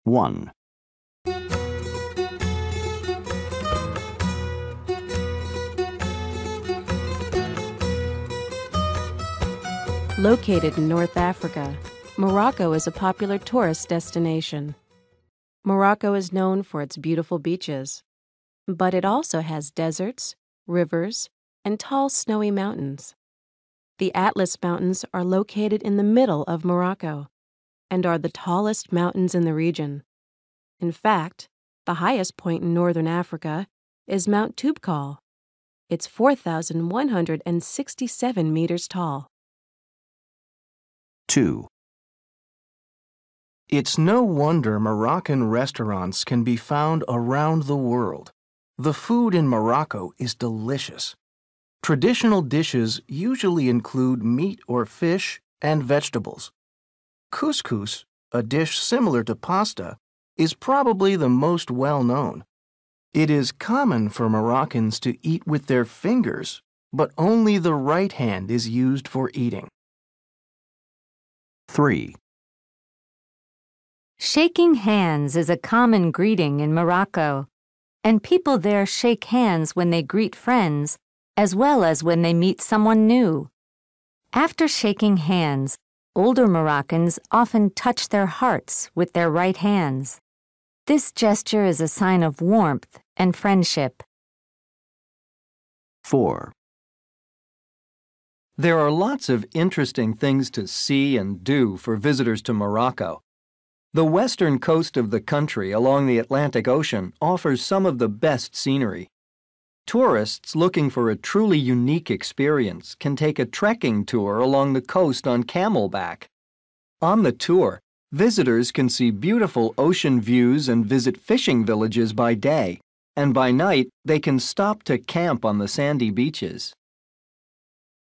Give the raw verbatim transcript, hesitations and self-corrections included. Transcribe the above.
one. Located in North Africa, Morocco is a popular tourist destination. Morocco is known for its beautiful beaches, but it also has deserts, rivers, and tall snowy mountains. The Atlas Mountains are located in the middle of Morocco and are the tallest mountains in the region. In fact, the highest point in northern Africa is Mount Toubkal. It's four thousand one hundred sixty-seven meters tall. two. It's no wonder Moroccan restaurants can be found around the world. The food in Morocco is delicious. Traditional dishes usually include meat or fish and vegetables. Couscous, a dish similar to pasta, is probably the most well-known. It is common for Moroccans to eat with their fingers, but only the right hand is used for eating. three. Shaking hands is a common greeting in Morocco, and people there shake hands when they greet friends, as well as when they meet someone new. After shaking hands, older Moroccans often touch their hearts with their right hands. This gesture is a sign of warmth and friendship. four. There are lots of interesting things to see and do for visitors to Morocco. The western coast of the country along the Atlantic Ocean offers some of the best scenery. Tourists looking for a truly unique experience can take a trekking tour along the coast on camelback. On the tour, visitors can see beautiful ocean views and visit fishing villages by day, and by night they can stop to camp on the sandy beaches.